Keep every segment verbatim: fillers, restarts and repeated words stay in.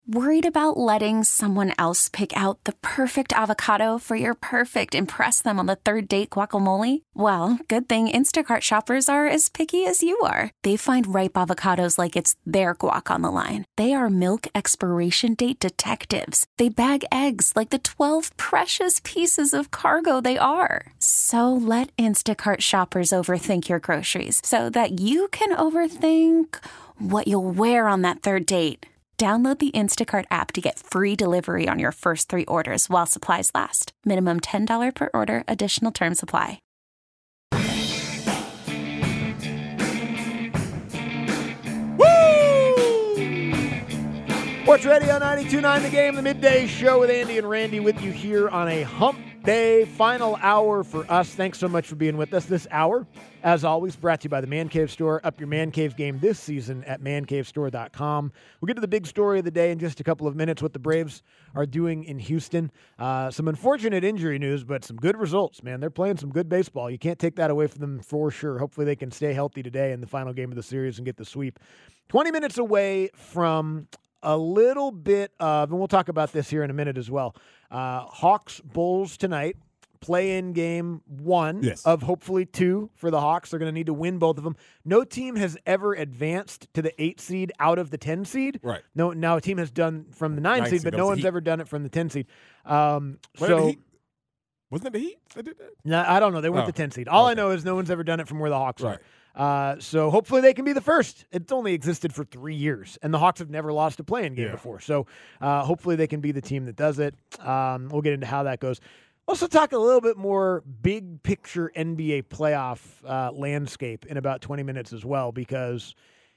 Worried about letting someone else pick out the perfect avocado for your perfect impress them on the third date guacamole? Well, good thing Instacart shoppers are as picky as you are. They find ripe avocados like it's their guac on the line. They are milk expiration date detectives. They bag eggs like the twelve precious pieces of cargo they are. So let Instacart shoppers overthink your groceries so that you can overthink what you'll wear on that third date. Download the Instacart app to get free delivery on your first three orders while supplies last. Minimum ten dollars per order. Additional terms apply. Sports Radio ninety-two point nine The Game, the midday show with Andy and Randy with you here on a hump day, final hour for us. Thanks so much for being with us this hour. As always, brought to you by the Man Cave Store. Up your Man Cave game this season at man cave store dot com. We'll get to the big story of the day in just a couple of minutes, what the Braves are doing in Houston. Uh, some unfortunate injury news, but some good results, man. They're playing some good baseball. You can't take that away from them for sure. Hopefully they can stay healthy today in the final game of the series and get the sweep. twenty minutes away from a little bit of, and we'll talk about this here in a minute as well, uh, Hawks Bulls tonight, play-in game one yes. of hopefully two for the Hawks. They're going to need to win both of them. No team has ever advanced to the eight seed out of the ten seed. Right. No, now a team has done from the nine, nine seed, seed, but no one's Heat. ever done it from the ten seed. Um, Wasn't so it the Heat? Wasn't it the Heat that did that? No, I don't know. They weren't Oh. the ten seed. All I Okay. know is no one's ever done it from where the Hawks Right. are. Uh, so hopefully they can be the first. It's only existed for three years, and the Hawks have never lost a play-in game Yeah. before. So uh, hopefully they can be the team that does it. Um, we'll get into how that goes. Also talk a little bit more big picture N B A playoff uh, landscape in about twenty minutes as well, because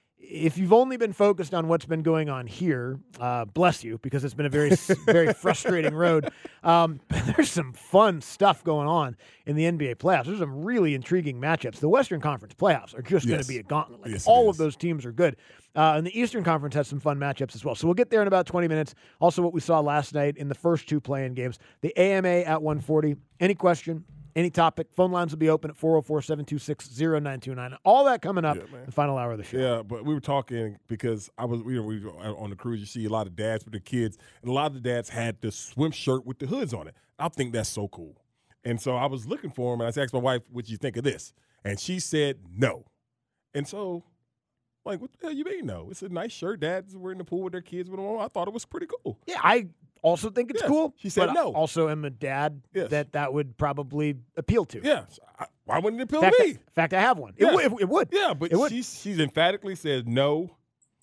if you've only been focused on what's been going on here, uh, bless you, because it's been a very, very frustrating road. Um, but there's some fun stuff going on in the N B A playoffs. There's some really intriguing matchups. The Western Conference playoffs are just going Yes. to be a gauntlet. Like Yes, it all of is. those teams are good. Uh, and the Eastern Conference has some fun matchups as well. So we'll get there in about twenty minutes. Also, what we saw last night in the first two play-in games, the A M A at one forty. Any question? Any topic, phone lines will be open at four oh four, seven two six, oh nine two nine. All that coming up Yeah, man. the final hour of the show. Yeah, but we were talking because I was we were, we were on the cruise. You see a lot of dads with their kids, and a lot of the dads had the swim shirt with the hoods on it. I think that's so cool. And so I was looking for them, and I asked my wife, "What you think of this?" And she said no. And so, like, what the hell you mean no? It's a nice shirt. Dads were in the pool with their kids with them on. I thought it was pretty cool. Yeah, I also think it's Yes. cool. She said but no. I also am a dad Yes. that that would probably appeal to. Yeah. So I, why wouldn't it appeal In fact, to I, me? in fact, I have one. It, Yeah. would, it, it would. Yeah, but It would. she she's emphatically said no,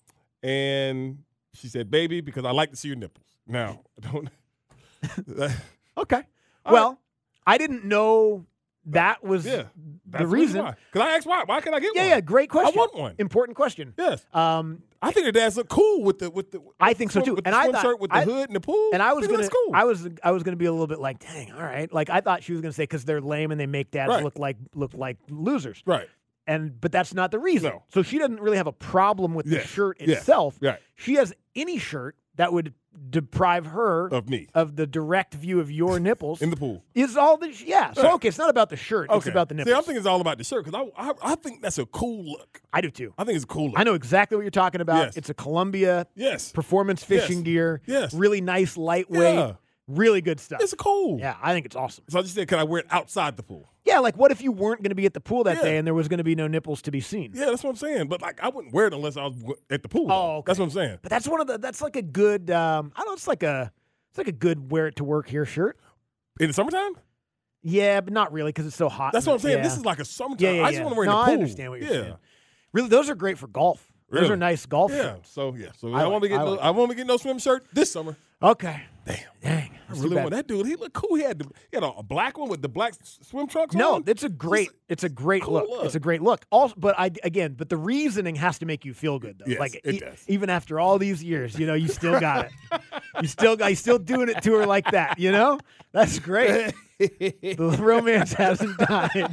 and she said, "Baby, because I like to see your nipples." Now, I don't. Okay. All well, I didn't know that was Yeah, the reason. Because I asked why. Why can I get Yeah, one? yeah, great question. I want one. Important question. Yes, Um, I think the dads look cool with the with the. I think so, swim- too. With And the I swim thought- shirt with the I- hood and the pool. and I was think gonna, that's cool. I was, I was gonna be a little bit like, dang, all right. Like I thought she was gonna say because they're lame and they make dads Right. look like look like losers. right. And but that's not the reason. No. So she doesn't really have a problem with the Yes. shirt Yes. itself. Right. She has any shirt that would deprive her Of me of the direct view of your nipples. in the pool. is all the yeah. So Right. okay, it's not about the shirt. It's Okay. about the nipples. See, I'm thinking it's all about the shirt because I, I I think that's a cool look. I do too. I think it's a cool look. I know exactly what you're talking about. Yes. It's a Columbia Yes. performance fishing Yes. gear. Yes. Really nice, lightweight, Yeah. really good stuff. It's cool. Yeah, I think it's awesome. So I just said, can I wear it outside the pool? Yeah, like what if you weren't going to be at the pool that Yeah. day and there was going to be no nipples to be seen? Yeah, that's what I'm saying. But like, I wouldn't wear it unless I was w- at the pool. Oh, though. okay. That's what I'm saying. But that's one of the that's like a good um I don't know, it's like a it's like a good wear it to work here shirt. In the summertime? Yeah, but not really because it's so hot. That's what I'm saying. Yeah. This is like a summertime. yeah, yeah, I just yeah. want to wear it no, in the pool. I understand what you're yeah. saying. Really, those are great for golf. Those Really? are nice golf Yeah. shirts. So yeah. So I I, like- want to get I no, like I want to get no swim shirt this summer. Okay. Damn. Dang. I that's too really bad. want that dude. He looked cool. He had the, he had a, a black one with the black s- swim trunks No, on. it's a great, it's a great cool look. look. It's a great look. Also, but I again, but the reasoning has to make you feel good though. Yes, like it e- does. even after all these years, you know, you still got it. You still got, you still doing it to her like that. You know, that's great. The romance hasn't died.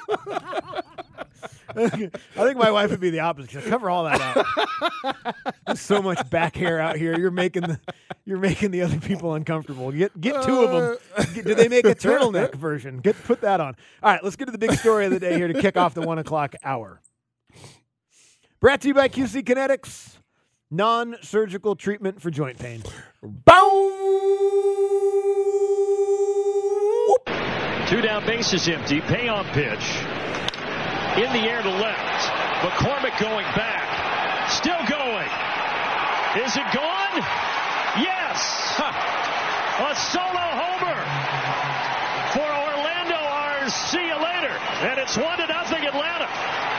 I think my wife would be the opposite. She'll cover all that out. There's so much back hair out here. You're making the you're making the other people uncomfortable. Get get two of them. Get, do they make a turtleneck version? Get put that on. All right, let's get to the big story of the day here to kick off the one o'clock hour. Brought to you by Q C Kinetics. non-surgical treatment for joint pain. Two down, bases empty. Payoff pitch. In the air to left. McCormick going back. Still going. Is it gone? Yes. A solo homer for Orlando. Ours. See you later. And it's one to nothing Atlanta.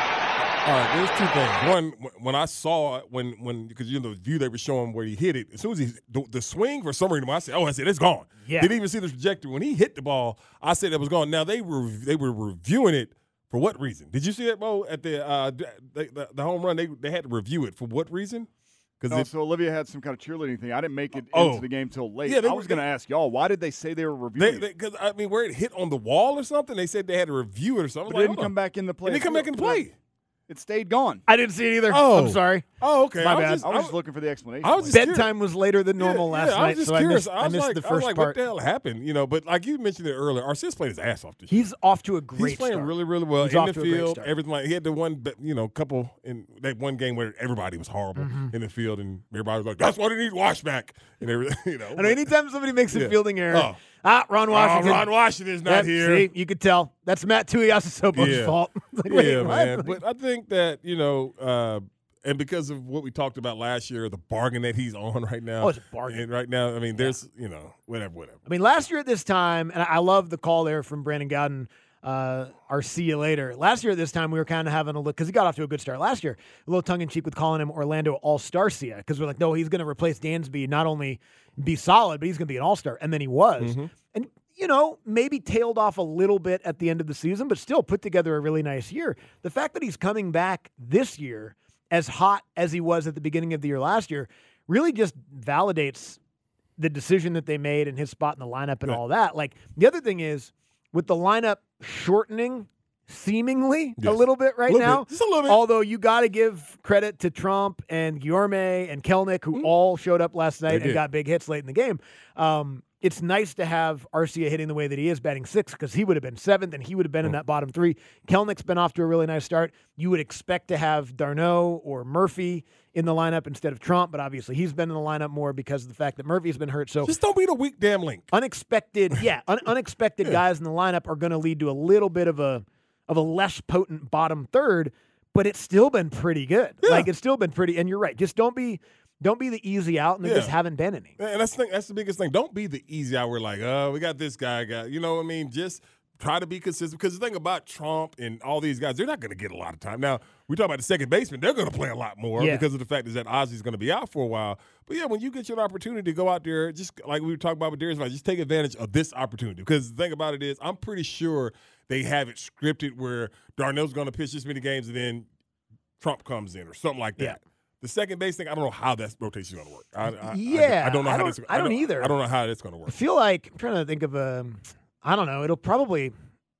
All right, there's two things. One, when I saw it, when when because you know the view they were showing where he hit it, as soon as he the, the swing for some reason, when I said, "Oh," I said it's gone. Yeah. Didn't even see the trajectory when he hit the ball. I said it was gone. Now they were they were reviewing it for what reason? Did you see that, Bo? At the uh, the, the, the home run, they they had to review it for what reason? Because no, so Olivia had some kind of cheerleading thing. I didn't make it oh. into the game till late. Yeah, I was going to ask y'all, why did they say they were reviewing they, it? Because I mean, where it hit on the wall or something, they said they had to review it or something. But like, it didn't come back in the play. It didn't come back in the play. It stayed gone. I didn't see it either. Oh. I'm sorry. Oh, okay. My I was bad. just, I was just looking for the explanation. I was just Bedtime curious. was later than normal yeah, last yeah, I night, was just so I curious. missed, I, was I missed like, the I was first like, part. what the hell happened? You know, but like you mentioned it earlier, Arceus played his ass off this year. He's off to a great He's playing start. really, really well He's in off the to a great field. start. Everything like he had the one, you know, couple in that one game where everybody was horrible Mm-hmm. in the field, and everybody was like, "That's why they need Washback," and everything. You know, I know anytime somebody makes a Yeah. fielding error, Oh. ah, Ron Washington. Oh, Ron Washington is not Yep, here. See, you could tell. That's Matt Tuiasosopo's Yeah. fault. Like, wait, yeah, what? man. But I think that you know, uh, and because of what we talked about last year, the bargain that he's on right now. Oh, it's a bargain. And right now, I mean, there's you know, whatever, whatever. I mean, last year at this time, and I love the call there from Brandon Gowden, uh, our see you later. Last year at this time, we were kind of having a look, because he got off to a good start last year, a little tongue-in-cheek with calling him Orlando All-Starcia, because we're like, no, he's going to replace Dansby, not only be solid, but he's going to be an All-Star. And then he was. Mm-hmm. And, you know, maybe tailed off a little bit at the end of the season, but still put together a really nice year. The fact that he's coming back this year as hot as he was at the beginning of the year last year really just validates the decision that they made and his spot in the lineup and Right. all that. Like, the other thing is, with the lineup shortening seemingly Yes. a little bit right A little now, bit. Just a little bit. although you got to give credit to Trump and Guillorme and Kelnick, who Mm. all showed up last night and did. got big hits late in the game. Um, it's nice to have Arcia hitting the way that he is, batting sixth, because he would have been seventh and he would have been in that bottom three. Kelnick's been off to a really nice start. You would expect to have Darno or Murphy in the lineup instead of Trump, but obviously he's been in the lineup more because of the fact that Murphy's been hurt. So Just don't be the weak damn link. unexpected, yeah, un- unexpected Yeah. guys in the lineup are going to lead to a little bit of a of a less potent bottom third, but it's still been pretty good. Yeah. Like, it's still been pretty. And you're right, just don't be don't be the easy out, and there Yeah. just haven't been any. And that's the thing, that's the biggest thing. Don't be the easy out. We're like, oh, we got this guy, guy. You know what I mean? Just try to be consistent. Because the thing about Trump and all these guys, they're not going to get a lot of time. Now, we talk about the second baseman. They're going to play a lot more Yeah. because of the fact is that Ozzy's going to be out for a while. But, yeah, when you get your opportunity to go out there, just like we were talking about with Darius, just take advantage of this opportunity. Because the thing about it is, I'm pretty sure they have it scripted where Darnell's going to pitch this many games and then Trump comes in or something like that. Yeah. The second base thing, I don't know how that rotation is going to work. I, I, Yeah, I, I don't know I how don't- this. I don't either. I don't know how that's going to I work. feel like I'm trying to think of a, I don't know. It'll probably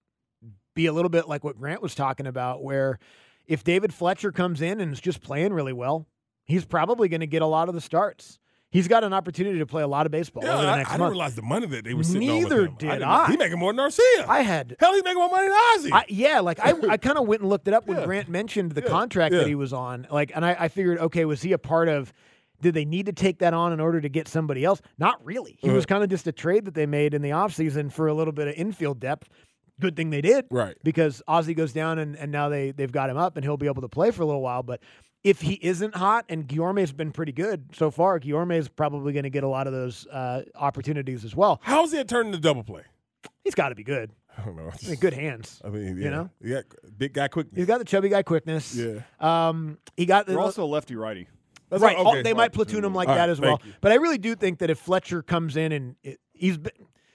be a little bit like what Grant was talking about, where if David Fletcher comes in and is just playing really well, he's probably going to get a lot of the starts. He's got an opportunity to play a lot of baseball Yeah, over the I, next I didn't month. realize the money that they were sitting Neither on with him. did didn't know. I. He making more than Arcia. I had Hell, he's making more money than Ozzy. I, yeah, like I, I kind of went and looked it up when Yeah. Grant mentioned the Yeah, contract yeah. that he was on. Like, and I, I figured, okay, was he a part of? Did they need to take that on in order to get somebody else? Not really. He Uh-huh. was kind of just a trade that they made in the offseason for a little bit of infield depth. Good thing they did, Right. Because Ozzy goes down and, and now they they've got him up and he'll be able to play for a little while. But if he isn't hot, and Guillorme's been pretty good so far, Guillorme's probably going to get a lot of those uh, opportunities as well. How's it turning to double play? He's got to be good. I don't know. I mean, good hands. I mean, yeah. You know? he got big guy quickness. He's got the chubby guy quickness. Yeah. Um, he got the They're also lefty-righty. That's right. all- all- okay. they might platoon him like All that right, as well. thank you. But I really do think that if Fletcher comes in and it, he's been,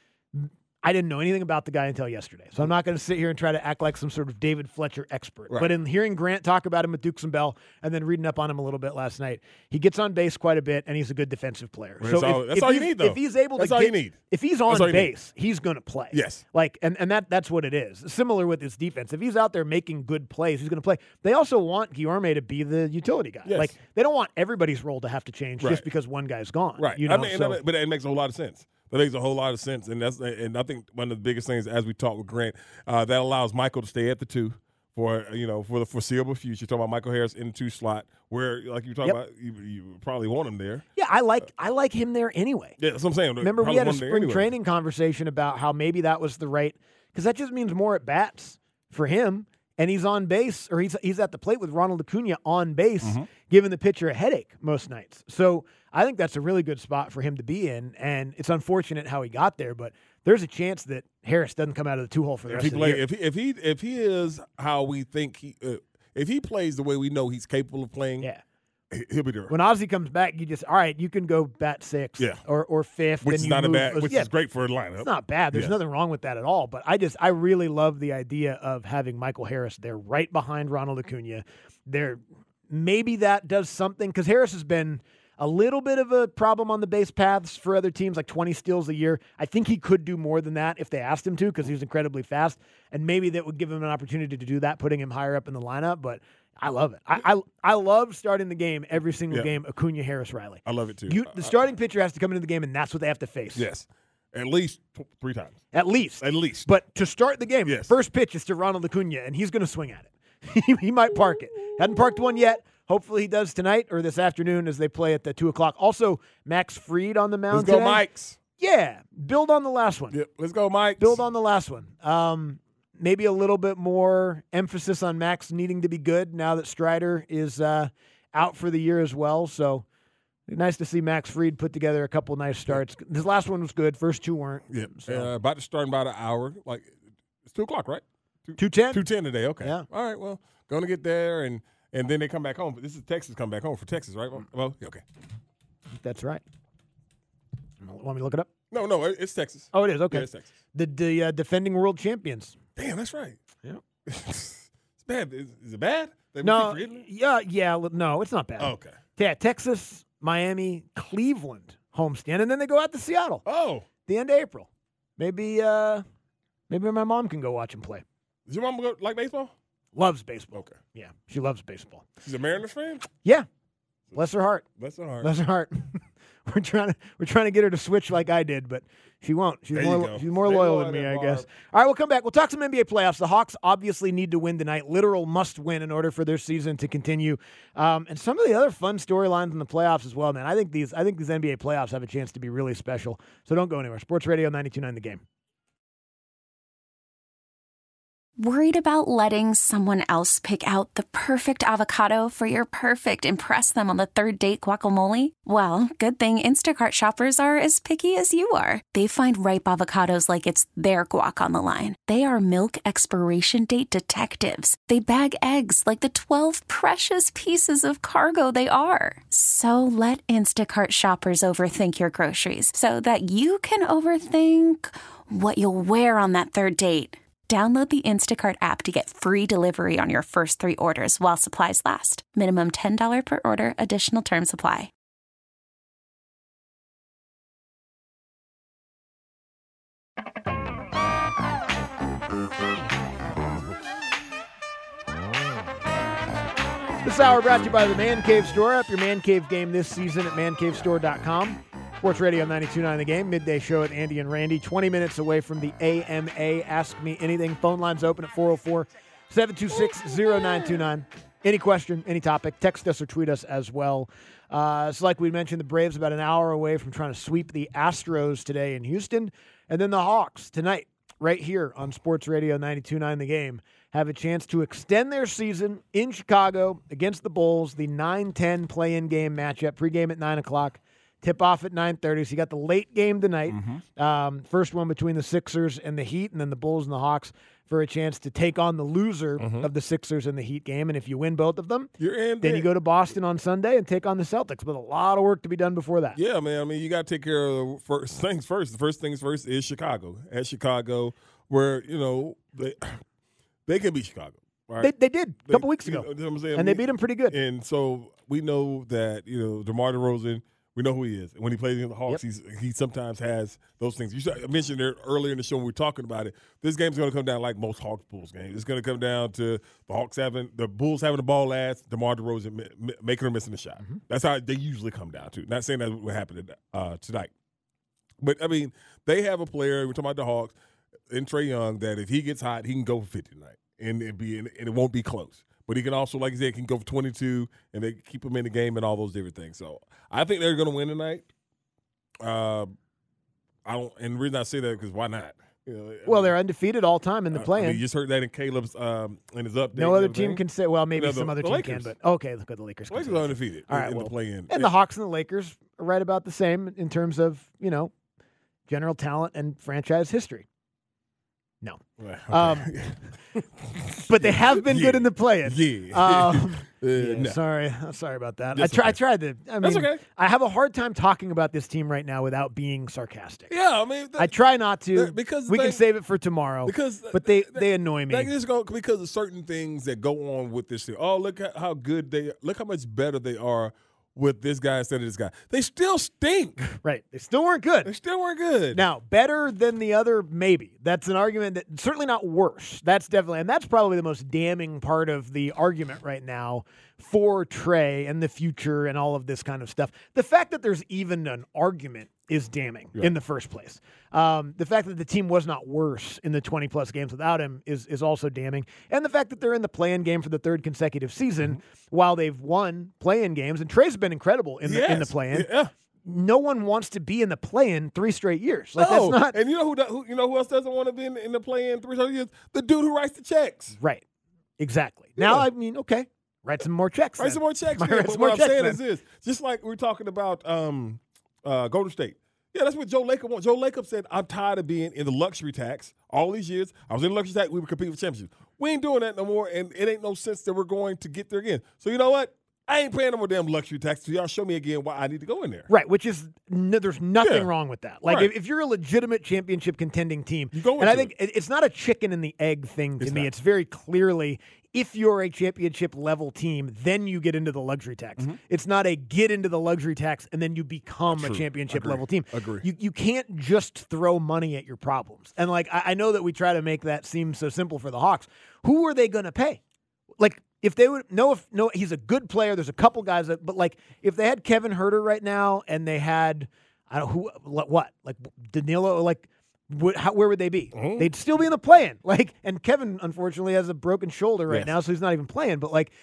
I didn't know anything about the guy until yesterday. So I'm not going to sit here and try to act like some sort of David Fletcher expert. Right. But in hearing Grant talk about him with Dukes and Bell and then reading up on him a little bit last night, he gets on base quite a bit and he's a good defensive player. That's so all- if, that's if all you he's- need, though. If he's able That's to all get, you need. if he's on all you need. base, he's going to play. Yes. Like, and, and that that's what it is. Similar with his defense. If he's out there making good plays, he's going to play. They also want Guillorme to be the utility guy. Yes. Like, they don't want everybody's role to have to change Right. just because one guy's gone. Right. You know, I mean, so- and- but it makes a whole lot of sense. That makes a whole lot of sense, and that's and I think one of the biggest things as we talk with Grant, uh, that allows Michael to stay at the two for you know for the foreseeable future. Talking about Michael Harris in the two slot, where like you talking Yep. about, you, you probably want him there. Yeah, I like I like him there anyway. Yeah, that's what I'm saying. Remember, we Probably had a want him there spring anyway. training conversation about how maybe that was the right, because that just means more at bats for him, and he's on base, or he's he's at the plate with Ronald Acuna on base, Mm-hmm. giving the pitcher a headache most nights. So I think that's a really good spot for him to be in, and it's unfortunate how he got there, but there's a chance that Harris doesn't come out of the two hole for the If rest he of play, the year. if he if he if he is how we think he, uh, if he plays the way we know he's capable of playing, Yeah. he- he'll be there. When Ozzie comes back, you just all right. You can go bat sixth, Yeah. or or fifth, which and is you not a move- bad, which yeah, is great for a lineup. It's not bad. There's Yes. nothing wrong with that at all. But I just, I really love the idea of having Michael Harris there right behind Ronald Acuna. There, maybe that does something, because Harris has been a little bit of a problem on the base paths for other teams, like twenty steals a year. I think he could do more than that if they asked him to, because he's incredibly fast. And maybe that would give him an opportunity to do that, putting him higher up in the lineup. But I love it. I I, I love starting the game every single Yeah. game, Acuna, Harris, Riley. I love it too. You, I- the starting pitcher has to come into the game, and that's what they have to face. yes, at least t- three times. At least. At least. But to start the game, Yes. first pitch is to Ronald Acuna, and he's going to swing at it. he, he might park it. Hadn't parked one yet. Hopefully he does tonight or this afternoon as they play at the two o'clock. Also, Max Fried on the mound Let's go, today. Mikes. Yeah, build on the last one. Yep. Let's go, Mike. Build on the last one. Um, maybe a little bit more emphasis on Max needing to be good now that Strider is uh, out for the year as well. So nice to see Max Fried put together a couple nice starts. His last one was good. First two weren't. Yep. So. Uh, about to start in about an hour. Like it's two o'clock, right? two ten? Two ten today. Okay. Yeah. All right. Well, going to get there, and and then they come back home. But this is Texas come back home for Texas, right? Well, yeah, okay. That's right. Want me to look it up? No, no, it- it's Texas. Oh, it is. Okay. Yeah, it's Texas. The, the uh, defending world champions. Damn, that's right. Yeah. it's bad. Is, is it bad? That we keep No, forgetting it? yeah, yeah. l- No, it's not bad. Oh, okay. Yeah, Texas, Miami, Cleveland homestand, and then they go out to Seattle Oh, the end of April. Maybe, uh, maybe my mom can go watch them play. does your mom go, like baseball? Loves baseball. Okay. Yeah, she loves baseball. She's a Mariners fan. Yeah, bless her heart. Bless her heart. Bless her heart. we're trying to we're trying to get her to switch like I did, but she won't. She's There you more go. she's more Stay loyal loyal than me, there, I Barb. guess. All right, we'll come back. We'll talk some N B A playoffs. The Hawks obviously need to win tonight. Literal must win in order for their season to continue. Um, and some of the other fun storylines in the playoffs as well, man. I think these I think these N B A playoffs have a chance to be really special. So don't go anywhere. Sports Radio ninety-two point nine The Game. Worried about letting someone else pick out the perfect avocado for your perfect impress them on the third date guacamole? Well, good thing Instacart shoppers are as picky as you are. They find ripe avocados like it's their guac on the line. They are milk expiration date detectives. They bag eggs like the twelve precious pieces of cargo they are. So let Instacart shoppers overthink your groceries so that you can overthink what you'll wear on that third date. Download the Instacart app to get free delivery on your first three orders while supplies last. Minimum ten dollars per order. Additional terms apply. This hour brought to you by the Man Cave Store. Up your Man Cave game this season at man cave store dot com. Sports Radio ninety-two point nine The Game. Midday show at Andy and Randy. twenty minutes away from the A M A Ask Me Anything. Phone lines open at four oh four, seven two six, oh nine two nine. Any question, any topic, text us or tweet us as well. Uh, it's like we mentioned, the Braves about an hour away from trying to sweep the Astros today in Houston. And then the Hawks tonight, right here on Sports Radio ninety-two point nine The Game, have a chance to extend their season in Chicago against the Bulls, the nine ten play-in game matchup, pregame at nine o'clock, tip-off at nine thirty. So you got the late game tonight, Mm-hmm. um, first one between the Sixers and the Heat, and then the Bulls and the Hawks for a chance to take on the loser Mm-hmm. of the Sixers and the Heat game. And if you win both of them, You're in. then there. you go to Boston on Sunday and take on the Celtics. But a lot of work to be done before that. Yeah, man. I mean, you got to take care of the first things first. The first things first is Chicago. At Chicago, where you know they they can beat Chicago. Right? They, they did a They- couple weeks you ago, know what I'm saying? and they We- beat them pretty good. And so we know that you know DeMar DeRozan. We know who he is. When he plays against the Hawks, Yep. he's he sometimes has those things. You should, I mentioned it earlier in the show when we were talking about it. This game's going to come down like most Hawks Bulls games. It's going to come down to the Hawks having the Bulls having the ball last, DeMar DeRozan mi- mi- making or missing a shot. Mm-hmm. That's how they usually come down to. Not saying that's what happened uh, tonight, but I mean they have a player. We're talking about the Hawks and Trae Young that if he gets hot, he can go for fifty tonight. and it be and it won't be close. But he can also, like you said, can go for twenty-two, and they keep him in the game and all those different things. So I think they're going to win tonight. Uh, I don't, and the reason I say that because why not? You know, well, I mean, they're undefeated all time in the uh, play-in. I mean, you just heard that in Caleb's um, in his update. No other and team everything. can say. Well, maybe You know, the- some other the team Lakers. can, but okay, look at the Lakers. The Lakers can are say. undefeated All in, right, in well, the play-in. And the Hawks and the Lakers are right about the same in terms of, you know, general talent and franchise history. No. Okay. Um, but they have been Yeah. good in the play-in. Yeah. Um, Uh, yeah, no. Sorry. I'm sorry about that. That's I, try, I okay. tried to. I mean, That's okay. I have a hard time talking about this team right now without being sarcastic. Yeah, I mean, I try not to because we they- can save it for tomorrow. because but they, they- they annoy me. Like just go because of certain things that go on with this thing. Oh, look at how good they look how much better they are with this guy instead of this guy. They still stink. Right. They still weren't They good. still weren't good. Now, better than the other, maybe. That's an argument that certainly not worse. That's definitely, and that's probably the most damning part of the argument right now for Trey and the future and all of this kind of stuff. The fact that there's even an argument is damning Yeah. in the first place. Um, the fact that the team was not worse in the twenty plus games without him is is also damning. And the fact that they're in the play-in game for the third consecutive season while they've won play-in games. And Trey's been incredible in the, in the Yes. play-in. Yeah. No one wants to be in the play-in three straight years. Like no. that's not And you know who, do- who you know who else doesn't want to be in, in the play in three hundred years? The dude who writes the checks. right. Exactly. Now, Yeah. I mean, okay, write some more checks. Write then. some more checks. Write Yeah, some but more what I'm checks, saying then. is this: just like we're talking about um, uh, Golden State. Yeah, that's what Joe Lacob wants. Joe Lacob said, "I'm tired of being in the luxury tax all these years. I was in the luxury tax. We were competing for championships. We ain't doing that no more, and it ain't no sense that we're going to get there again. So you know what? I ain't paying no more damn luxury tax. So y'all show me again why I need to go in there. Right, which is no, there's nothing Yeah. wrong with that. Like Right. if, if you're a legitimate championship contending team, You go and I into think it. it's not a chicken and the egg thing to It's me. not. It's very clearly if you're a championship level team, then you get into the luxury tax. It's not a get into the luxury tax and then you become a True. championship Agree. level team. Agree. You you can't just throw money at your problems. And like I, I know that we try to make that seem so simple for the Hawks. Who are they going to pay? Like if they would no, if no, he's a good player. There's a couple guys that, but like if they had Kevin Huerter right now and they had, I don't who what like Danilo, like what, how, where would they be? Mhm. They'd still be in the play-in. Like, and Kevin unfortunately has a broken shoulder right Yes. now, so he's not even playing. But like,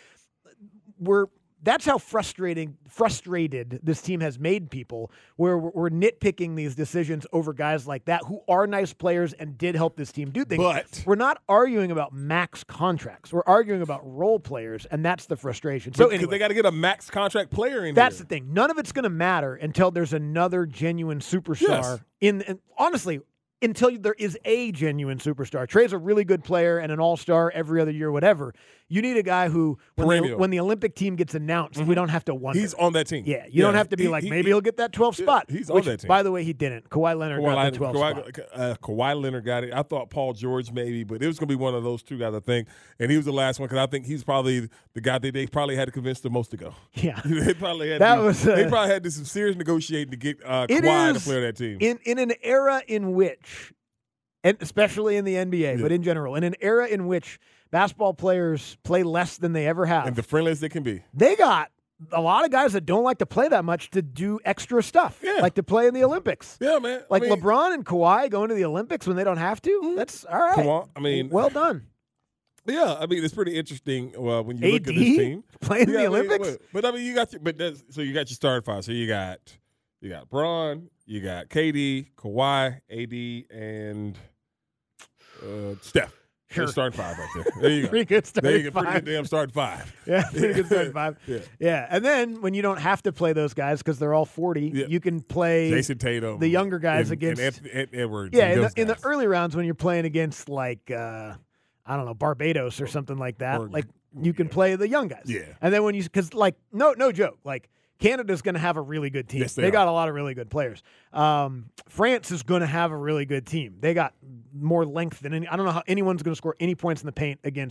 we're that's how frustrating, frustrated this team has made people. Where we're, we're nitpicking these decisions over guys like that who are nice players and did help this team do things. But- we're not arguing about max contracts. We're arguing about role players, and that's the frustration. So Because anyway, they got to get a max contract player in that's there. the thing. None of it's going to matter until there's another genuine superstar. Yes. In and honestly, until there is a genuine superstar. Trey's a really good player and an all-star every other year, whatever. You need a guy who, when, the, Perennial. when the Olympic team gets announced, we don't have to wonder. He's on that team. yeah, you don't have to be He- like, he- maybe he- he'll get that twelfth yeah, spot. he's on which, that team. by the way, he didn't. Kawhi Leonard Kawhi, got the twelfth Kawhi, spot. uh, Kawhi Leonard got it. I thought Paul George maybe, but it was going to be one of those two guys, I think. And he was the last one because I think he's probably the guy that they probably had to convince the most to go. Yeah. they probably had That to, was, they uh, probably had to do some serious negotiating to get uh, It Kawhi to is play on that team. In in an era in which, and especially in the N B A, Yeah. but in general, in an era in which basketball players play less than they ever have, and the friendliest they can be. they got a lot of guys that don't like to play that much to do extra stuff, Yeah. like to play in the Olympics. Yeah, man. Like I mean, LeBron and Kawhi going to the Olympics when they don't have to. That's all right. Come on. I mean, well done. yeah, I mean, it's pretty interesting uh, when you A look at this D team. playing in Yeah, the I mean, Olympics. but, but I mean, you got your, but that's, so you got your starting five. So you got you got Braun, you got K D, Kawhi, A D, and uh, Steph. Sure. Your starting five right there. There you go. Pretty good There you starting go. Pretty five. good damn starting five. Yeah, pretty good starting five. Yeah. Yeah, and then when you don't have to play those guys because they're all forty, Yeah. you can play Jason Tatum, the younger guys and, against. and Anthony, Ed- Edwards. yeah, and in the, those in the guys. early rounds when you're playing against like uh, I don't know Barbados or something like that, Or- like you can play the young guys. Yeah. and then when you because like no no joke like. Canada's going to have a really good team. Yes, they they are. got a lot of really good players. Um, France is going to have a really good team. They got more length than any. I don't know how anyone's going to score any points in the paint against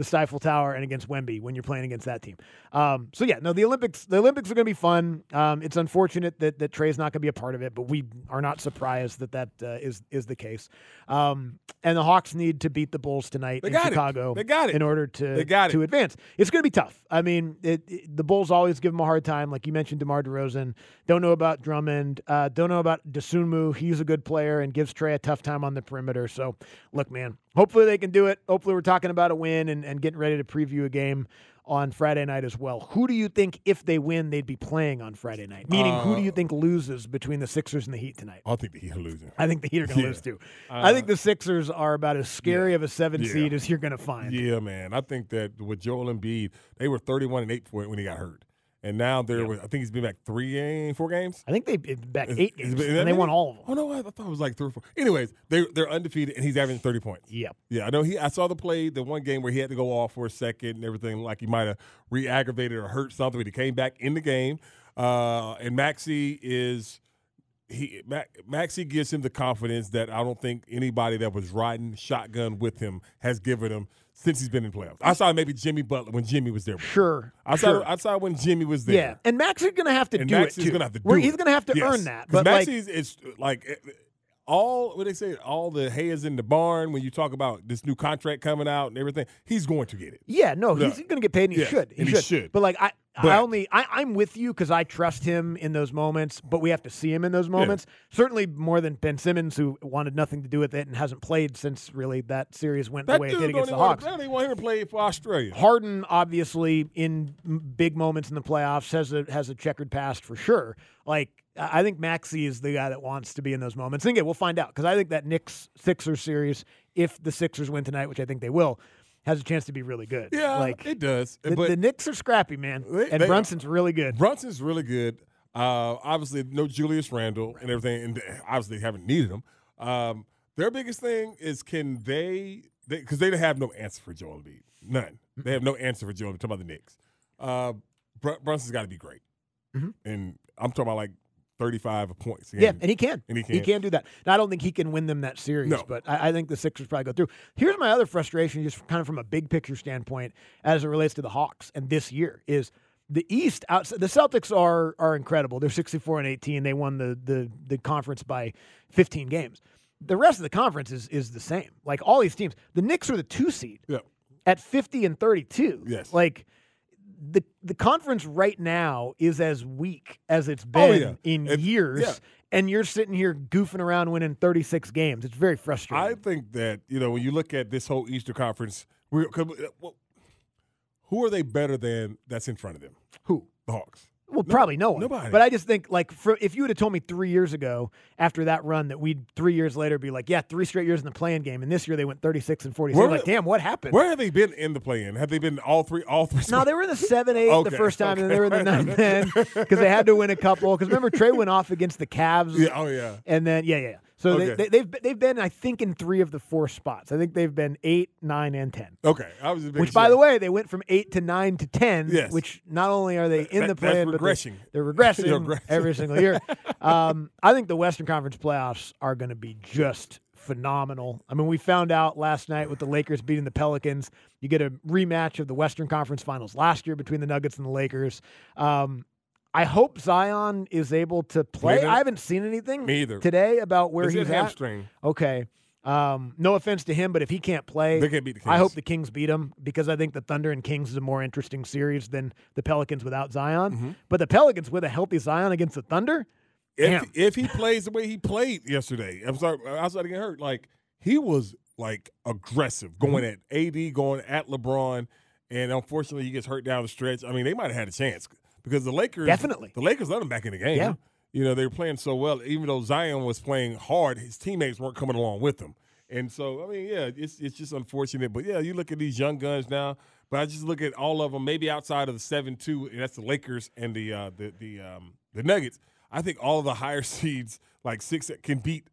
the Stifle Tower and against Wemby when you're playing against that team. Um, so yeah, no, the Olympics, the Olympics are going to be fun. Um, it's unfortunate that, that Trey's not going to be a part of it, but we are not surprised that that uh, is, is the case. Um, and the Hawks need to beat the Bulls tonight They in got it. Chicago They got it. in order to, They got to it. advance. It's going to be tough. I mean, it, it, the Bulls always give them a hard time. Like you mentioned, DeMar DeRozan. Don't know about Drummond. Uh, don't know about Dosunmu. He's a good player and gives Trey a tough time on the perimeter. So, look, man, hopefully they can do it. Hopefully we're talking about a win and, and getting ready to preview a game on Friday night as well. Who do you think, if they win, they'd be playing on Friday night? Meaning, Uh, who do you think loses between the Sixers and the Heat tonight? I think the Heat are losing. I think the Heat are going to Yeah. lose, too. Uh, I think the Sixers are about as scary yeah. of a seven Yeah. seed as you're going to find. Yeah, man. I think that with Joel Embiid, they were thirty-one and eight for it when he got hurt. And now they're, with, I think he's been back three games, four games. I think they back Is- eight is- games, is and that they won many? all of them. Oh, no, I thought it was like three or four. Anyways, they, they're undefeated, and he's averaging thirty points. Yep. Yeah, I know. He. I saw the play, the one game where he had to go off for a second and everything, like he might have re-aggravated or hurt something, but he came back in the game. Uh, and Maxey is he. Ma- Maxey gives him the confidence that I don't think anybody that was riding shotgun with him has given him since he's been in playoffs. I saw maybe Jimmy Butler when Jimmy was there. Sure. I saw. sure. I saw when Jimmy was there. Yeah, and Max is going to have to and do Maxey's it too. gonna have to do Where it. He's going to have to Yes. earn that. 'Cause But like, Maxey's is like eh, all what they say, all the hay is in the barn when you talk about this new contract coming out and everything. He's going to get it. yeah, no, No. he's going to get paid, and he Yes, should. He and he should. should. But like, I, I But- only, I, I'm with you because I trust him in those moments. But we have to see him in those moments. Certainly more than Ben Simmons, who wanted nothing to do with it and hasn't played since really that series went That the way it dude did don't against the even want Hawks. to, I don't even want him to play for Australia. Harden, obviously, in m- big moments in the playoffs, has a has a checkered past for sure. Like, I I think Maxey is the guy that wants to be in those moments. And again, we'll find out because I think that Knicks Sixers series, if the Sixers win tonight, which I think they will, has a chance to be really good. Yeah, like it does. the, but the Knicks are scrappy, man, They- and they Brunson's really good. Brunson's really good. Uh, obviously, no Julius Randle and everything, and obviously they haven't needed him. Um, their biggest thing is can they – because they, they have no answer for Joel Embiid. None. They have no answer for Joel Embiid. Talking about the Knicks. Uh, Br- Brunson's got to be great. Mhm. And I'm talking about like thirty-five points. Yeah, and he can. And he He can. can do that. Now, I don't think he can win them that series, No. but I, I think the Sixers probably go through. Here's my other frustration, just kind of from a big picture standpoint, as it relates to the Hawks and this year, is the East. Outside, the Celtics are are incredible. They're sixty-four and eighteen. They won the the the conference by fifteen games. The rest of the conference is is the same. Like all these teams, the Knicks are the two seed Yeah. at fifty and thirty-two. Yes. Like. The the conference right now is as weak as it's Oh, been yeah. in It's- years, yeah. and you're sitting here goofing around winning thirty-six games. It's very frustrating. I think that, you know, when you look at this whole Eastern Conference, we're, 'cause, uh, well, who are they better than that's in front of them? Who? The Hawks. Well, probably no one. nobody. But I just think, like, for, if you would have told me three years ago after that run that we'd three years later be like, yeah, three straight years in the playing game, and this year they went thirty-six and forty-seven. Where- Like, damn, what happened? Where have they been in the play-in? Have they been all three? All three? No, they were in the seven, eight the Okay, first time, and then okay. they were in the nine, ten because they had to win a couple. Because remember, Trey went off against the Cavs. Yeah, oh yeah. And then yeah, yeah. yeah. So Okay. they, they, they've they've been I think in three of the four spots. I think they've been eight, nine, and ten. Okay, I was just making Which, by sure. the way, they went from eight to nine to ten. Yes. Which not only are they in That- the that's play, but regressing. they're, they're regressing, They're regressing. every single year. um, I think the Western Conference playoffs are going to be just phenomenal. I mean, we found out last night with the Lakers beating the Pelicans. You get a rematch of the Western Conference Finals last year between the Nuggets and the Lakers. Um, I hope Zion is able to play. Neither. I haven't seen anything Me either. today about where It's he's a at. hamstring. Okay. Um, no offense to him, but if he can't play, They can't beat the I Kings. hope the Kings beat him because I think the Thunder and Kings is a more interesting series than the Pelicans without Zion. Mm-hmm. But the Pelicans with a healthy Zion against the Thunder, damn. If if he plays the way he played yesterday, I'm sorry, outside of getting hurt, like he was like aggressive, going Mm-hmm. at A D, going at LeBron, and unfortunately he gets hurt down the stretch. I mean, they might have had a chance because the Lakers Definitely. the Lakers let him back in the game. Yeah. You know, they were playing so well, even though Zion was playing hard, his teammates weren't coming along with him. And so, I mean, yeah, it's it's just unfortunate. But yeah, you look at these young guns now. But I just look at all of them, maybe outside of the seven two, and that's the Lakers and the uh, the the um, the Nuggets. I think all of the higher seeds, like six, can beat.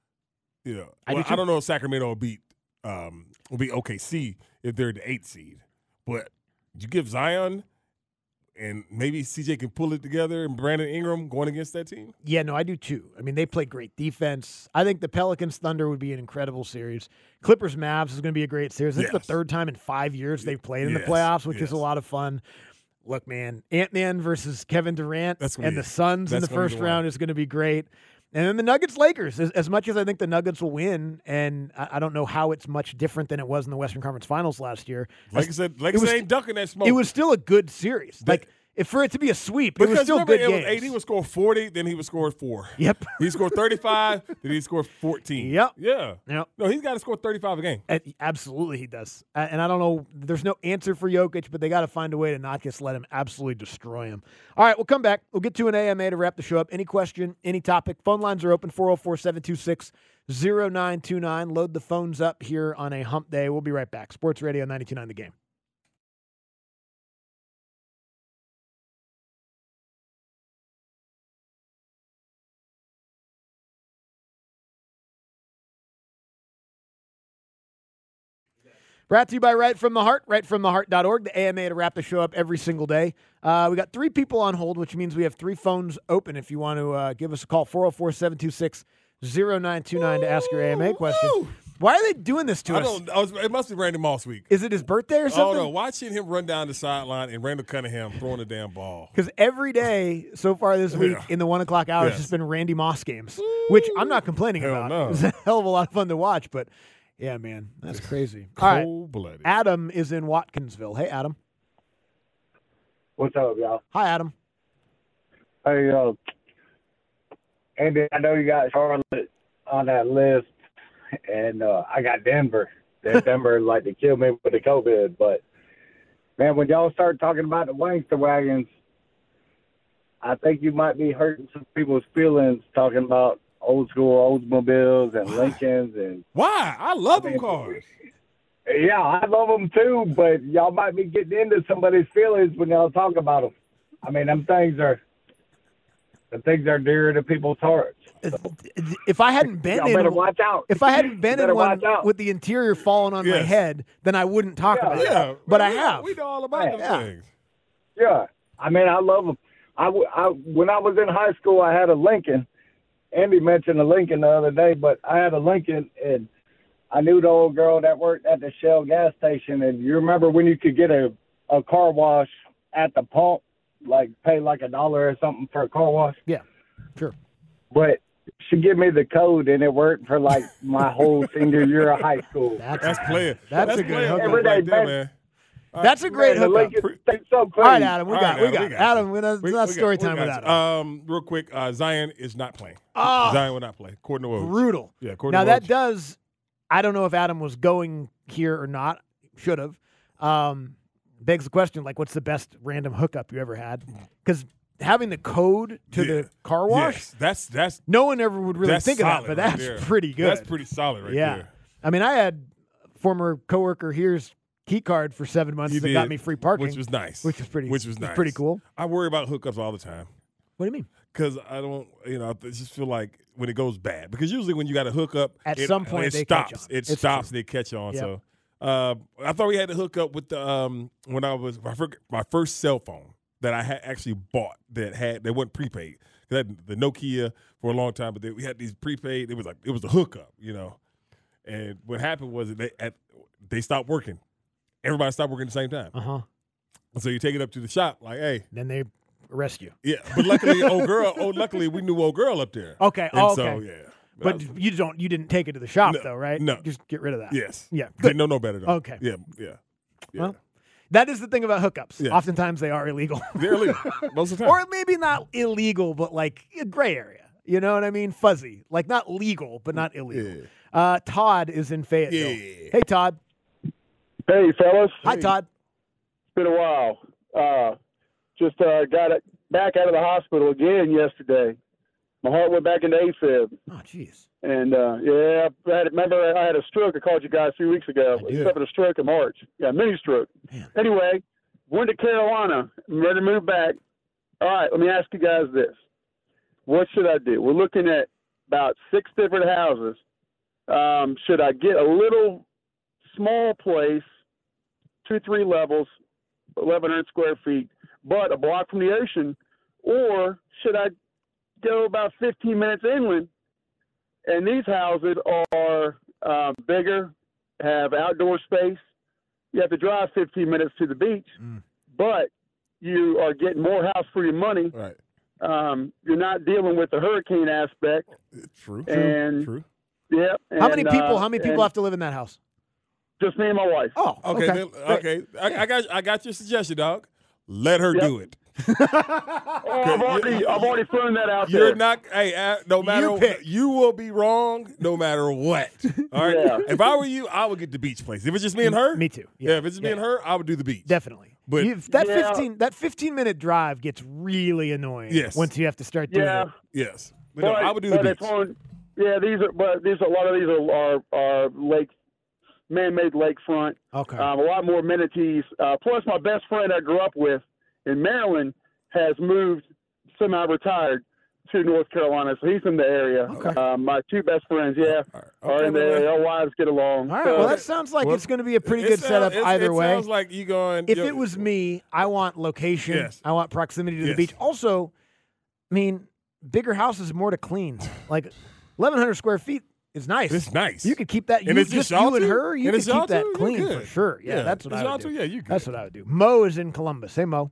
You know, I do well, too. I don't know if Sacramento will beat um, will beat O K C if they're the eighth seed, but you give Zion and maybe C J can pull it together and Brandon Ingram going against that team? Yeah, no, I do too. I mean, they play great defense. I think the Pelicans Thunder would be an incredible series. Clippers Mavs is going to be a great series. This is Yes. the third time in five years they've played in Yes, the playoffs, which yes. is a lot of fun. Look, man, Ant-Man versus Kevin Durant That's gonna and be- the Suns in that's the gonna be first the one. round is going to be great. And then the Nuggets-Lakers, as, as much as I think the Nuggets will win, and I, I don't know how it's much different than it was in the Western Conference Finals last year. Like I said, like I was- said, ain't ducking that smoke. It was still a good series. Like, if for it to be a sweep, it was because still remember, good it was games. A D would score forty, then he would score four. Yep. He scored thirty-five, then he scored fourteen. Yep. Yeah. Yep. No, he's got to score thirty-five a game. Uh, Absolutely, he does. Uh, And I don't know, there's no answer for Jokic, but they got to find a way to not just let him absolutely destroy him. All right, we'll come back. We'll get to an A M A to wrap the show up. Any question, any topic, phone lines are open, four oh four, seven two six, oh nine two nine. Load the phones up here on a hump day. We'll be right back. Sports Radio ninety-two point nine The Game. Brought to you by Right From the Heart, right from the heart dot org, the A M A to wrap the show up every single day. Uh, we got three people on hold, which means we have three phones open if you want to uh, give us a call, four oh four, seven two six, oh nine two nine to ask your A M A question. Woo! Why are they doing this to I us? don't. I was, it must be Randy Moss week. Is it his birthday or Oh something? no! Watching him run down the sideline and Randall Cunningham throwing the damn ball. Because every day so far this week Yeah. in the one o'clock hour, it's Yes. just been Randy Moss games, which I'm not complaining Hell about. no. It was a hell of a lot of fun to watch, but yeah, man, that's crazy. All right, Cold-blooded. Adam is in Watkinsville. Hey, Adam. What's up, y'all? Hi, Adam. Hey, uh, Andy, I know you got Charlotte on that list, and uh, I got Denver. That Denver like to kill me with the COVID, but man, when y'all start talking about the Wangster wagons, I think you might be hurting some people's feelings talking about old school Oldsmobiles and Lincolns and Why? I love I them mean, cars. yeah, I love them too, but y'all might be getting into somebody's feelings when y'all talk about them. I mean, them things are, the things are dear to people's hearts. If I hadn't been Y'all in, better watch out. if I hadn't been Better in one watch out. with the interior falling on my Yes. head, then I wouldn't talk Yeah. about it. Yeah, But I we- have. We know all about them Yeah. things. Yeah, I mean, I love them. I, w- I, when I was in high school, I had a Lincoln. Andy mentioned a Lincoln the other day, but I had a Lincoln, and I knew the old girl that worked at the Shell gas station. And you remember when you could get a, a car wash at the pump, like pay like a dollar or something for a car wash? Yeah, sure. But she gave me the code, and it worked for like my whole senior year of high school. That's That's player. That's a good player hookup. right Everyday there, bank. man. That's a great Man, the hookup. Lincoln stays so clean. All right, Adam, we All got, right, we Adam, got, we got Adam. you. We, that's We- not we story got- we time got without you. Adam. Um, real quick, uh, Zion is not playing. Oh. Zion will not play, according to Woj. Brutal. Yeah, according Now to that Woj. does. I don't know if Adam was going here or not. Should have. Um, begs the question: like, what's the best random hookup you ever had? Because having the code to Yeah. the car wash, Yes, that's that's no one ever would really that's think of that, solid but right that's there. pretty good. That's pretty solid right yeah. there. I mean, I had former coworker here's key card for seven months You that did, got me free parking, which was nice. which was pretty, Which was nice. pretty cool. I worry about hookups all the time What do you mean? because I don't, you know, I just feel like when it goes bad. Because usually when you got a hookup, At it, some point it they catch stops. on. It It's stops. true. They catch on. Yep. So uh, I thought we had to hook up with the um, when I was my first, my first cell phone that I had actually bought that had that wasn't prepaid. 'Cause I had the Nokia for a long time, but they, we had these prepaid. It was like it was a hookup, you know. And what happened was that they at, they stopped working. Everybody stopped working at the same time. Uh huh. So you take it up to the shop, like, hey, Then they arrest you. yeah. But luckily, old girl, oh, luckily we knew old girl up there. Okay. And Oh, so okay. yeah. But I was- you don't. You didn't take it to the shop No, though, right? no. Just get rid of that. yes, Yeah. They Good. know no better. Though. Okay. Yeah, yeah, yeah. Well, that is the thing about hookups. Yeah. Oftentimes they are illegal, They're illegal most of the time. or maybe not illegal, but like a gray area. You know what I mean? Fuzzy, like not legal, but not illegal. Yeah. Uh, Todd is in Fayetteville. Yeah. Hey, Todd. Hey, fellas. Hi, Todd. It's been a while. Uh, just uh, got it back out of the hospital again yesterday. My heart went back into AFib. Oh, jeez. And, uh, yeah, I had, remember I had a stroke. I called you guys a few weeks ago. I do. I suffered a stroke in March. Yeah, mini stroke. Man. Anyway, went to Carolina. I'm ready to move back. All right, let me ask you guys this. What should I do? We're looking at about six different houses. Um, should I get a little small place, two, three levels, eleven hundred square feet, but a block from the ocean, or should I go about fifteen minutes inland? And these houses are uh, bigger, have outdoor space. You have to drive fifteen minutes to the beach, mm. but you are getting more house for your money. Right. Um, you're not dealing with the hurricane aspect. True. And, True. Yeah. How many people? Uh, how many people have to live in that house? Just me and my wife. Oh, okay. Okay. Then, okay. I, I got. I got your suggestion, dog. Let her Yep. do it. Oh, I've already, I've already thrown that out You're there. not. Hey, uh, no matter You pick. you will be wrong. No matter what. All right. Yeah. If I were you, I would get the beach place. If it's just me and her, Me too. Yeah. Yeah. if it's just me Yeah. and her, I would do the beach. Definitely. But- You- that Yeah. fifteen that fifteen minute drive gets really annoying. Yes. Once you have to start doing Yeah. it. Yes. But, no, But, I would do the but beach. it's on, yeah, these are, but these a lot of these are are, are lake, man-made lakefront. Okay. Um, a lot more amenities. Uh, plus, my best friend I grew up with in Maryland has moved semi-retired to North Carolina, so he's in the area. Okay. Um, my two best friends, yeah, All right. are Okay, in the well, area. Our wives get along. All right. So- Well, that sounds like Well, it's going to be a pretty it good sounds- setup it- either it way. Sounds like you going. If yo- it was me, I want location. Yes. I want proximity to the Yes. beach. Also, I mean, bigger houses, more to clean. Like eleven hundred square feet is nice. it's nice. You could keep that. You, And it's just just y'all you and two? her. You And could it's y'all keep that two? You're clean good. for sure. Yeah, that's what it's I y'all would two? do. Yeah, you good. That's what I would do. Mo is in Columbus. Hey, Mo.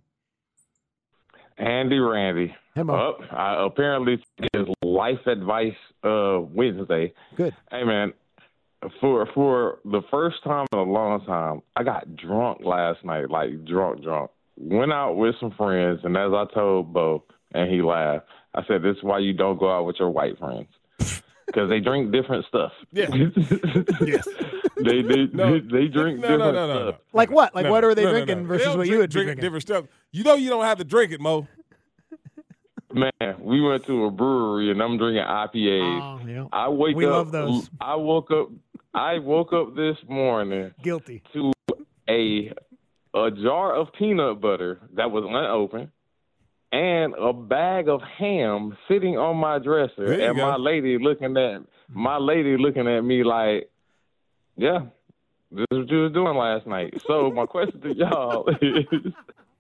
Andy Randy. Hey, Mo. Up. I, apparently, is life advice uh, Wednesday. Good. Hey, man, for for the first time in a long time, I got drunk last night, like drunk, drunk. Went out with some friends, and as I told Bo, and he laughed, I said, this is why you don't go out with your white friends. Because they drink different stuff. Yeah. yes. They they, No. they drink No, no, different no, no, stuff. no. Like what? Like No, what are they no, no, drinking no. versus They don't what drink, you would be drink drinking? different stuff. You know you don't have to drink it, Mo. Man, we went to a brewery and I'm drinking I P As. Oh, yeah. I wake We up. love those. I woke up. I woke up this morning Guilty. to a a jar of peanut butter that was unopened and a bag of ham sitting on my dresser, There you and go. my lady looking at my lady looking at me like, yeah, this is what you was doing last night. So my question to y'all is.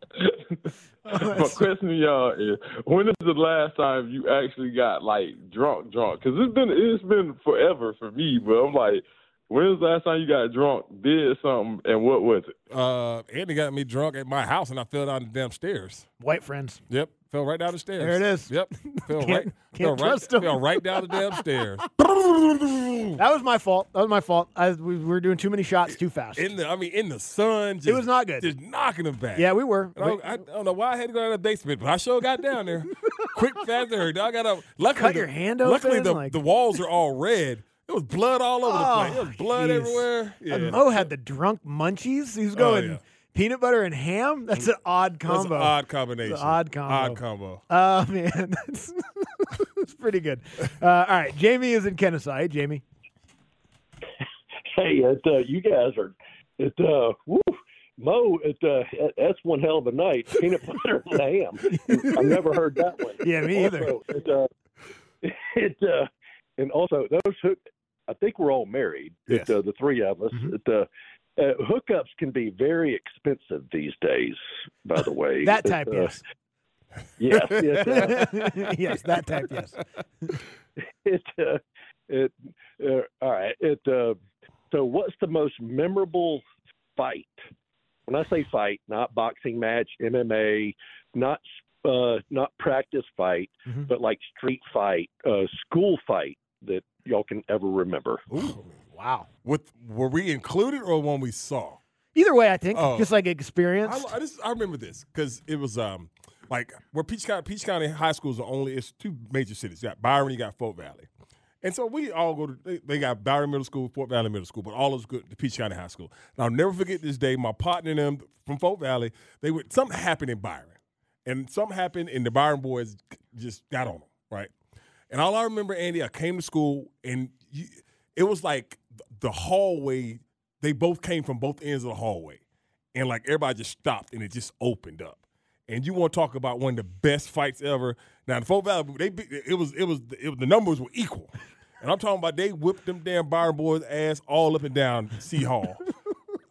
My question to y'all is: when is the last time you actually got like drunk, drunk? Because it's been it's been forever for me. But I'm like, when was the last time you got drunk, did something, and what was it? Uh, Andy got me drunk at my house, and I fell down the damn stairs. White friends. Yep, fell right down the stairs. There it is. Yep, fell Can't- right, can't fell right, trust 'em. fell right down the damn stairs. That was my fault. That was my fault. I, we were doing too many shots too fast. In the, I mean, in the sun. Just, It was not good. Just knocking them back. Yeah, we were. I don't, I don't know why I had to go down to the basement, but I sure got down there. Quick, fast, and hurry. I got up. Luckily, Cut the, your hand Luckily, open, the, like- the walls are all red. There was blood all over Oh, the place. There was blood jeez. everywhere. Yeah. And Mo had the drunk munchies. He was going yeah. peanut butter and ham. That's an odd That's combo. an odd combination. It's an odd combo. Odd combo. Oh, man. That's it's pretty good. Uh, all right. Jamie is in Kennesaw. Hey, Jamie. Hey, it, uh, you guys are, it, uh, woo, Mo, it, uh, that's one hell of a night. Peanut butter and ham. I've never heard that one. Yeah, me either. Also, it, uh, it, uh, and also those who, I think we're all married. Yes. It, uh, the three of us. Mm-hmm. It, uh, uh, hookups can be very expensive these days. By the way, That It, type, uh, yes. Yes. It, uh, yes, that type, yes. it, uh, it, uh, all right. It, uh, so what's the most memorable fight? When I say fight, not boxing match, M M A, not, uh, not practice fight, Mhm. but like street fight, uh, school fight that y'all can ever remember. Ooh. Wow. With, were we included or one we saw? Either way, I think. Oh. Just like experience. I, I, just, I remember this because it was um like where Peach County, Peach County High Schools are only, it's two major cities. You got Byron, you got Fort Valley. And so we all go to, they, they got Byron Middle School, Fort Valley Middle School, but all of us go to Peach County High School. And I'll never forget this day, my partner and them from Fort Valley, they were, something happened in Byron. And something happened and the Byron boys just got on them, right? And all I remember, Andy, I came to school and you, it was like the hallway, they both came from both ends of the hallway. And like everybody just stopped and it just opened up. And you want to talk about one of the best fights ever. Now in Fort Valley, they it was it was it was the numbers were equal. And I'm talking about they whipped them damn Byron boys' ass all up and down C Hall.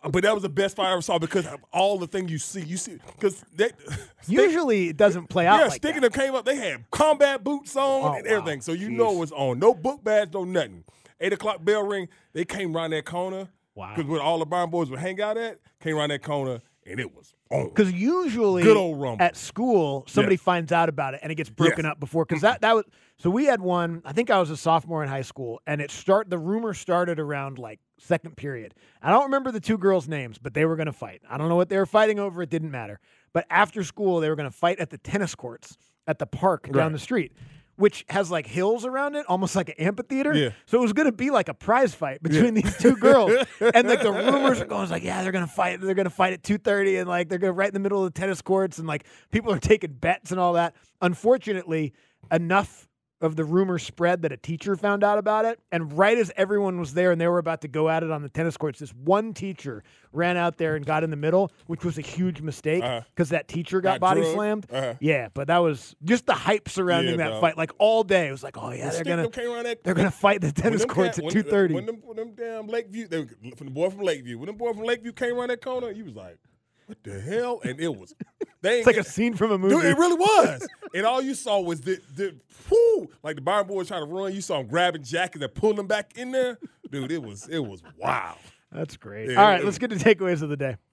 But that was the best fight I ever saw because of all the things you see. You see, because they Usually it doesn't play out yeah, like Sticking that. them came up. They had combat boots on Oh, and wow. everything, so you Jeez. know it was on. No book bags, no nothing. Eight o'clock bell ring. They came around that corner. Wow. Because where all the Barn boys would hang out at, came around that corner, and it was on. Because usually Good old rumble. at school, somebody Yes. finds out about it and it gets broken Yes. up before. Because that, that was so we had one. I think I was a sophomore in high school, and it start the rumor started around like second period. I don't remember the two girls' names, but they were going to fight. I don't know what they were fighting over. It didn't matter. But after school, they were going to fight at the tennis courts at the park down Right. the street, which has like hills around it, almost like an amphitheater. Yeah. So it was going to be like a prize fight between these two girls. And like the rumors are going, it's like, yeah, they're going to fight. They're going to fight at two thirty, and like they're going to right in the middle of the tennis courts, and like people are taking bets and all that. Unfortunately, enough of the rumor spread that a teacher found out about it, and right as everyone was there and they were about to go at it on the tennis courts, this one teacher ran out there and got in the middle, which was a huge mistake because Uh-huh. that teacher got, Got body drugged. slammed. Uh-huh. Yeah, but that was just the hype surrounding Yeah, that dog. fight. Like all day, it was like, oh yeah, they're Stick gonna them came around that they're gonna fight the when tennis them courts cat- at when- two thirty. When them, when them damn Lakeview, they, from the boy from Lakeview, when them boy from Lakeview came around that corner, you was like, what the hell? And it was, they It's like a scene from a movie. Dude, it really was. And all you saw was the, the whoo, like the Byron boys trying to run. You saw them grabbing jackets and pulling them back in there. Dude, it was it was wow. That's great. Yeah, All right, it- let's get to takeaways of the day.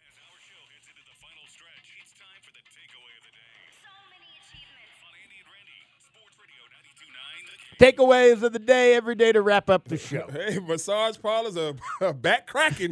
Takeaways of the day every day to wrap up the show. Hey, massage parlors are, are back cracking.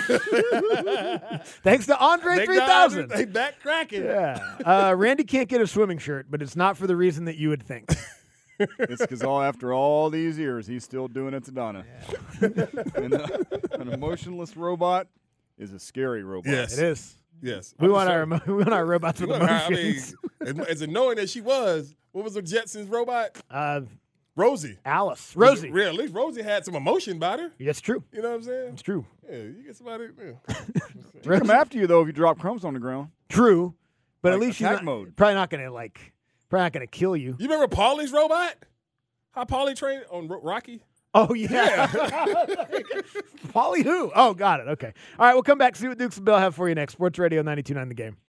Thanks to Andre They three thousand. They back cracking. Yeah. Uh, Randy can't get a swimming shirt, but it's not for the reason that you would think. It's because all after all these years, he's still doing it to Donna. and, uh, an emotionless robot is a scary robot. Yes. It is. Yes. We I'm want sorry. our emo- we want our robots with You know, I mean, emotions. as, as knowing that she was, what was the Jetsons robot? Uh, Rosie. Alice, Rosie. Yeah, at least Rosie had some emotion about her. That's true. You know what I'm saying? It's true. Yeah, you get somebody. Yeah. She'll come after you, though, if you drop crumbs on the ground. True, but at Like least she's attack not, mode. probably not going to like probably not going to kill you. You remember Paulie's robot? How Paulie trained on Ro- Rocky? Oh yeah, Polly who? Oh, got it. Okay. All right, we'll come back see what Dukes and Bill have for you next. Sports Radio ninety-two point nine The Game.